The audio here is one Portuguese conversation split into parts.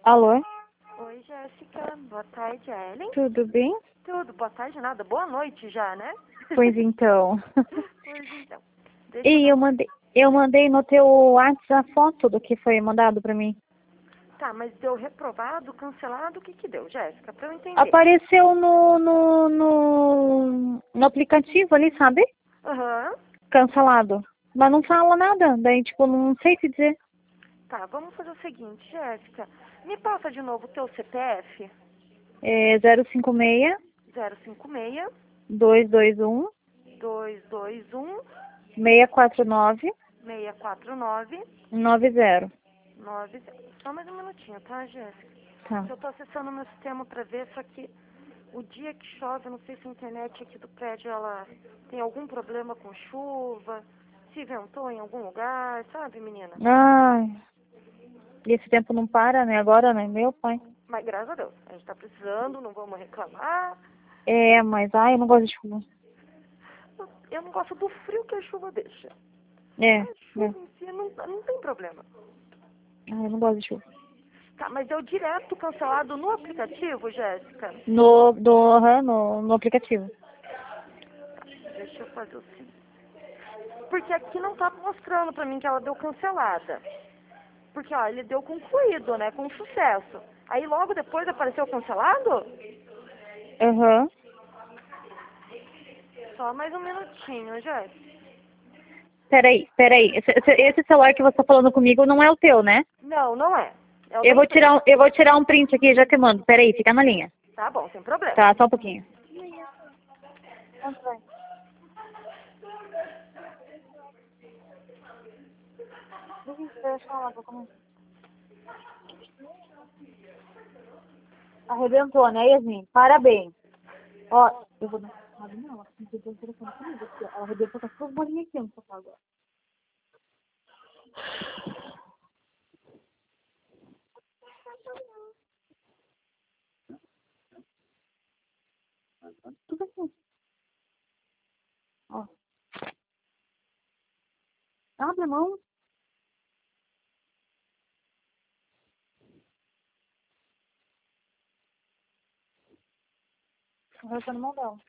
Alô? Oi, Jéssica. Boa tarde, Ellen. Tudo bem? Tudo, boa tarde, nada. Boa noite já, né? Pois então. Pois então. Deixa eu E dar... eu mandei no teu WhatsApp a foto do que foi mandado pra mim. Tá, mas deu reprovado, cancelado, o que que deu, Jéssica? Pra eu entender. Apareceu no aplicativo ali, sabe? Aham. Cancelado. Mas não fala nada. Daí, tipo, não sei te dizer. Tá, vamos fazer o seguinte, Jéssica. Me passa de novo o teu CPF. É 056 056 221 221 649 649 90. 90. Só mais um minutinho, tá, Jéssica? Tá. Eu tô acessando o meu sistema pra ver, só que o dia que chove, eu não sei se a internet aqui do prédio ela tem algum problema com chuva, se ventou em algum lugar, sabe, menina? Ai, e esse tempo não para, né? Agora, né? Meu pai. Mas graças a Deus, a gente tá precisando, não vamos reclamar. É, mas ai, eu não gosto de chuva. Eu não gosto do frio que a chuva deixa. É, A é. chuva em si não tem problema. Ai, eu não gosto de chuva. Tá, mas deu direto cancelado no aplicativo, Jéssica? No aplicativo. Deixa eu fazer o seguinte. Porque aqui não tá mostrando pra mim que ela deu cancelada. Porque, ó, ele deu concluído, né? Com sucesso. Aí logo depois apareceu cancelado? Aham. Só mais um minutinho, Jéssica. Peraí. Esse celular que você tá falando comigo não é o teu, né? Não, não é. É o da Eu vou empresa. tirar um print aqui e já te mando. Peraí, fica na linha. Tá bom, sem problema. Tá, só um pouquinho. Arrebentou, né, Yasmin? Parabéns. Ó, eu vou dar. Não, ela tem o telefone comigo. Ela arrebentou com as suas bolinhas aqui no sofá agora. Tudo aqui. Ó. Abre a mão. Vai estar no mão dela.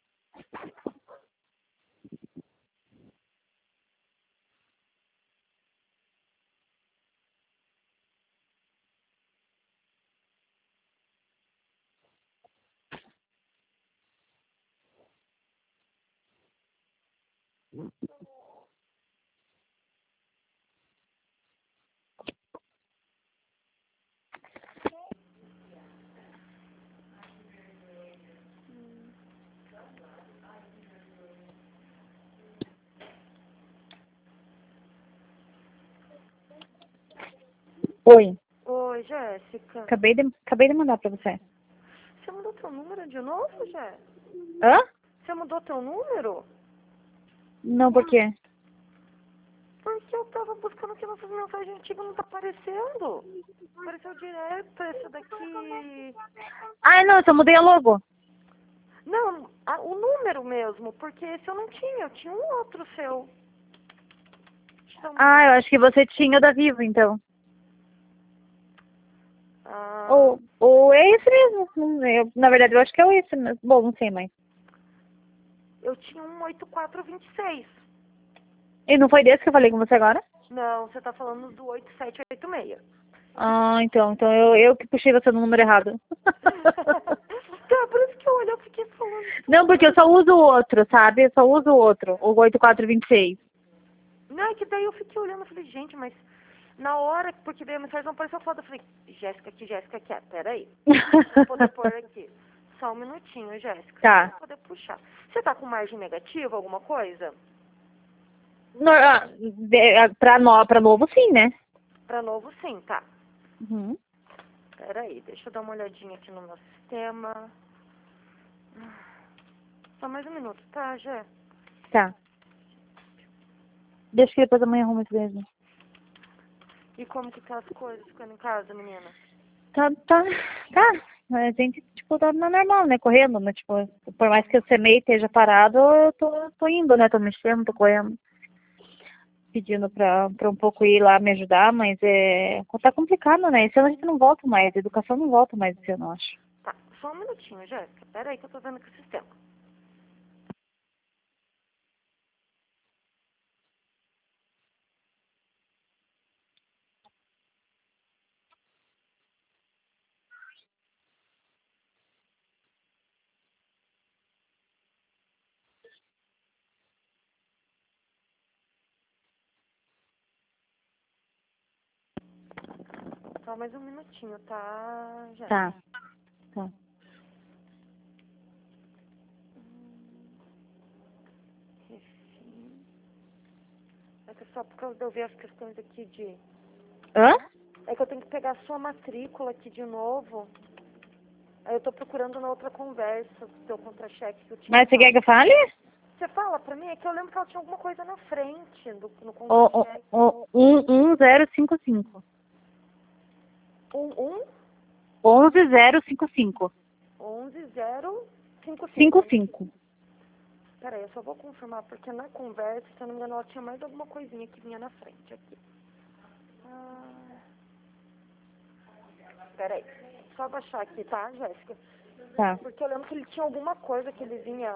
Oi. Oi, Jéssica. Acabei de mandar pra você. Você mudou teu número de novo, Jéssica? Hã? Você mudou teu número? Não, por quê? Porque eu tava buscando aqui nossas mensagens antigas, não tá aparecendo. Apareceu direto essa daqui. Ai, não, eu só mudei a logo. Não, o número mesmo, porque esse eu não tinha, eu tinha um outro seu. Deixa eu Ah, eu acho que você tinha o da Vivo, então. Ah, Ou é esse mesmo. Na verdade, eu acho que é esse mesmo. Bom, não sei mais. eu tinha um 8426. E não foi desse que eu falei com você agora? Não, você tá falando do 8786. Ah, então eu que puxei você no número errado. Então, por isso que eu olhei, eu fiquei falando. Não, porque eu só uso o outro, sabe? Eu só uso o outro, o 8426. Não, é que daí eu fiquei olhando e falei, gente, mas na hora, porque daí a mensagem não apareceu foda, eu falei, Jéssica aqui, peraí. Pra poder pôr aqui. Só um minutinho, Jéssica. Tá. Pra poder puxar. Você tá com margem negativa, alguma coisa? Pra novo, sim, né? Pra novo, sim, tá. Uhum. Peraí, deixa eu dar uma olhadinha aqui no meu sistema. Só mais um minuto, tá, Jé? Tá. Deixa que depois amanhã arruma isso mesmo. E como que tá as coisas ficando em casa, menina? Tá. A gente, tipo, tá na normal, né? Correndo, né? Tipo, por mais que o CMEI esteja parado, eu tô indo, né? Tô mexendo, tô correndo. pedindo pra um pouco ir lá me ajudar, mas tá complicado, né? Esse ano a gente não volta mais, a educação não volta mais esse ano, eu acho. Tá, só um minutinho, Jéssica. Pera aí que eu tô vendo aqui o sistema. Só mais um minutinho, tá, Jéssica? Tá. Refim. É que só por causa de eu ver as questões aqui de... Hã? É que eu tenho que pegar a sua matrícula aqui de novo. Aí eu tô procurando na outra conversa do seu contra-cheque que eu tinha. Mas você quer que eu fale? Você fala pra mim? É que eu lembro que ela tinha alguma coisa na frente no O, contra-cheque. 11055. 11055. 11055. 55. Peraí, eu só vou confirmar, porque na conversa, se eu não me engano, ela tinha mais alguma coisinha que vinha na frente aqui. Peraí, só baixar aqui, tá, Jéssica? Tá. Porque eu lembro que ele tinha alguma coisa que ele vinha...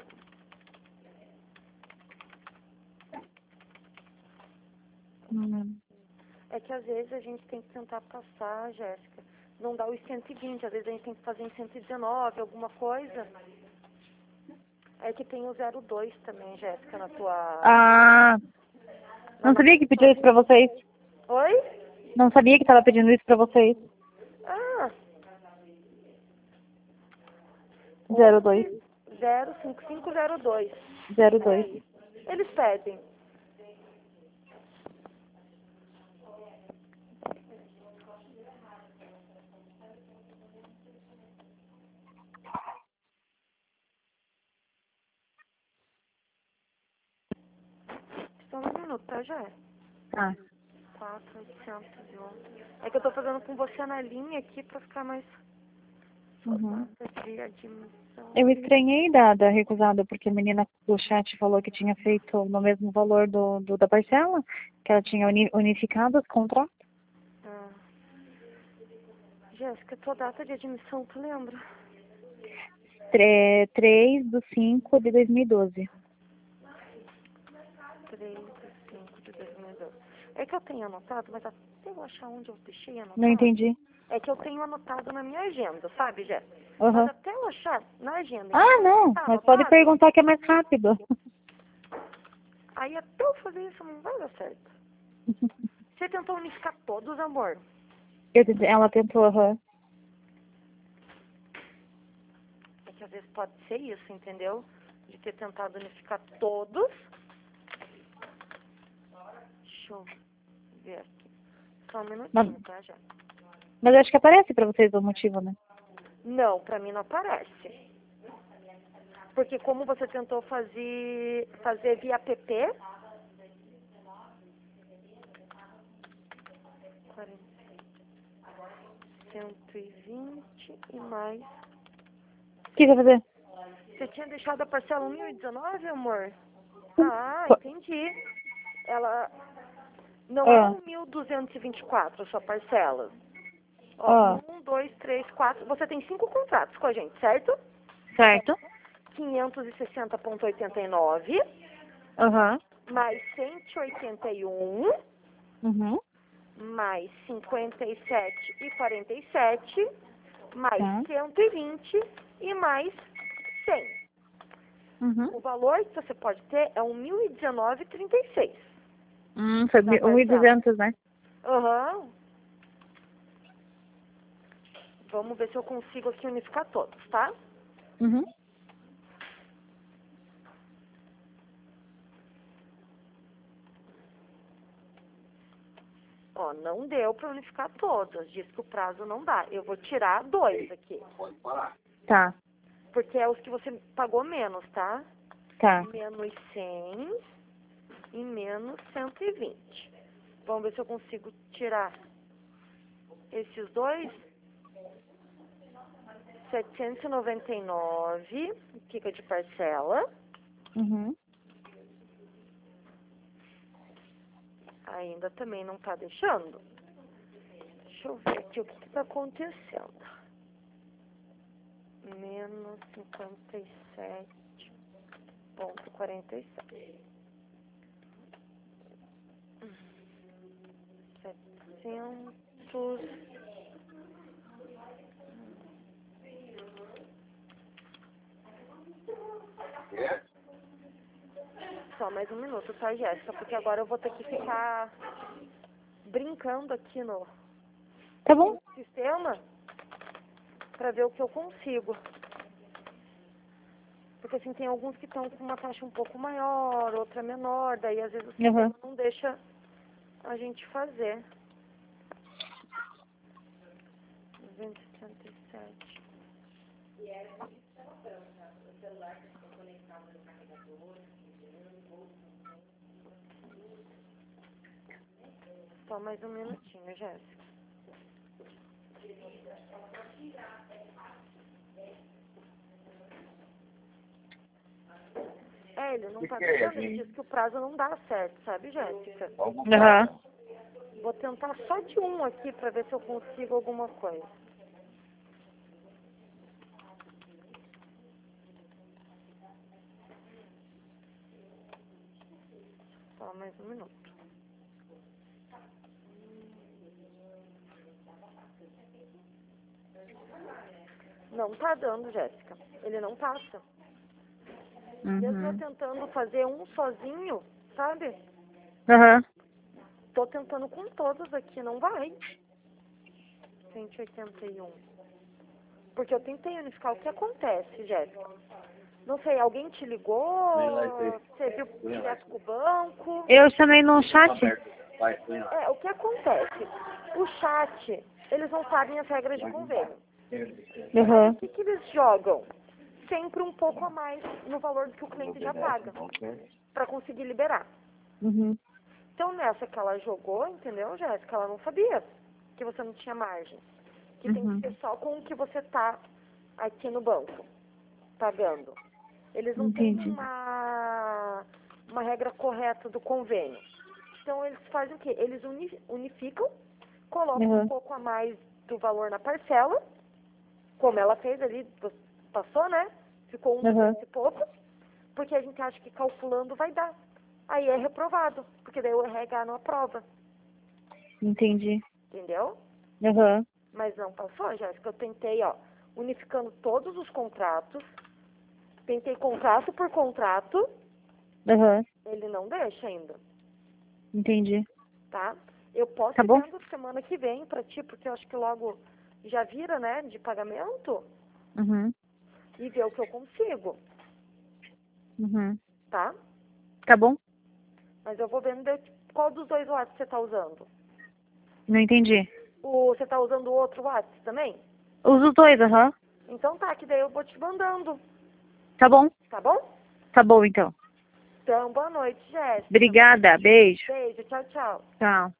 É que às vezes a gente tem que tentar passar, Jéssica. Não dá os 120, às vezes a gente tem que fazer em 119, alguma coisa. É que tem o 02 também, Jéssica, na tua... Ah, na não sabia que pediu isso pra vocês. Oi? Não sabia que tava pedindo isso pra vocês. Ah, 02. 05502. 02. Eles pedem. Só um minuto, tá, Jéssica? Tá. 4.811. É que eu tô fazendo com você na linha aqui pra ficar mais... Só Uhum. data de admissão. Eu estranhei da recusada, porque a menina do chat falou que tinha feito no mesmo valor da parcela, que ela tinha unificado os contratos. Ah. Jéssica, tua data de admissão, tu lembra? 3/5/2012. 3/5/2012. É que eu tenho anotado, mas até eu achar onde eu deixei Não anotado. entendi. É que eu tenho anotado na minha agenda, sabe, Jéssica? Mas Uhum. até eu achar na agenda que Ah, não, tá mas pode anotado, perguntar que é mais rápido. aí até eu fazer isso não vai dar certo. Você tentou unificar todos, amor? Ela tentou, aham. É que às vezes pode ser isso, entendeu? De ter tentado unificar todos. Deixa eu ver aqui. Só um minutinho, tá, já? Mas acho que aparece pra vocês o motivo, né? Não, pra mim não aparece. Porque como você tentou fazer via app, 40, 120 e mais. O que vai fazer? Você tinha deixado a parcela 1.019, amor? Hum. Ah, entendi. Ela não é Ah, 1.224 a sua parcela. Ó, ah, 1, 2, 3, 4. Você tem 5 contratos com a gente, certo? certo. 560,89 Aham. mais 181 Uhum. mais 57,47 mais Tá. 120 e mais 100. Uhum. O valor que você pode ter é 1.019,36 Foi da parcela. 1.200, né? Aham. Vamos ver se eu consigo aqui unificar todos, tá? Uhum. Ó, não deu para unificar todos. Diz que o prazo não dá. Eu vou tirar 2 aqui. Tá, Porque é os que você pagou menos, tá? tá. Menos 100 e menos 120. Vamos ver se eu consigo tirar esses dois. 799 fica de parcela. Uhum. Ainda também não tá deixando. Deixa eu ver aqui o que tá acontecendo. Menos 57,47. 700. Só mais um minuto, tá, Jéssica? Porque agora eu vou ter que ficar brincando aqui no Tá bom? sistema pra ver o que eu consigo. Porque assim, tem alguns que estão com uma taxa um pouco maior, outra menor, daí às vezes o sistema não deixa a gente fazer. 277. Só mais um minutinho, Jéssica. Ele não tá deixando, ele disse que o prazo não dá certo, sabe, Jéssica? Aham. Vou tentar só de um aqui pra ver se eu consigo alguma coisa. Só mais um minuto. Não tá dando, Jéssica. Ele não passa. Mesmo eu tentando fazer um sozinho, sabe? Aham. Tô tentando com todos aqui, não vai. 181. Porque eu tentei unificar. O que acontece, Jéssica? Não sei, alguém te ligou? Você viu direto com o banco? Eu chamei no chat. O que acontece? O chat, eles não sabem as regras de convênio. Aham. O que eles jogam? Sempre um pouco a mais no valor do que o cliente já paga, para conseguir liberar. Uhum. Então, nessa que ela jogou, entendeu, Jéssica? Ela não sabia que você não tinha margem. Que tem que ser só com o que você tá aqui no banco, pagando. Eles não têm uma regra correta do convênio. Então, eles fazem o quê? Eles unificam, colocam um pouco a mais do valor na parcela, como ela fez ali, passou, né? Ficou 200 e pouco, porque a gente acha que calculando vai dar. Aí é reprovado, porque daí o RH não aprova. Entendi. Entendeu? Aham. Mas não passou, Jéssica. Eu tentei, unificando todos os contratos. Tentei contrato por contrato. Aham. Ele não deixa ainda, Entendi. tá? Eu posso Tá ir bom? vendo semana que vem pra ti, porque eu acho que logo já vira, né, de pagamento, Uhum. e ver o que eu consigo, Uhum. tá? Tá bom? Mas eu vou vendo qual dos dois WhatsApp você tá usando. Não entendi. Você tá usando o outro WhatsApp também? Uso os dois, aham. Então tá, que daí eu vou te mandando, Tá bom? tá bom? Tá bom, então. Então, boa noite, Jéssica. Obrigada. Beijo. Beijo, tchau, tchau. Tchau.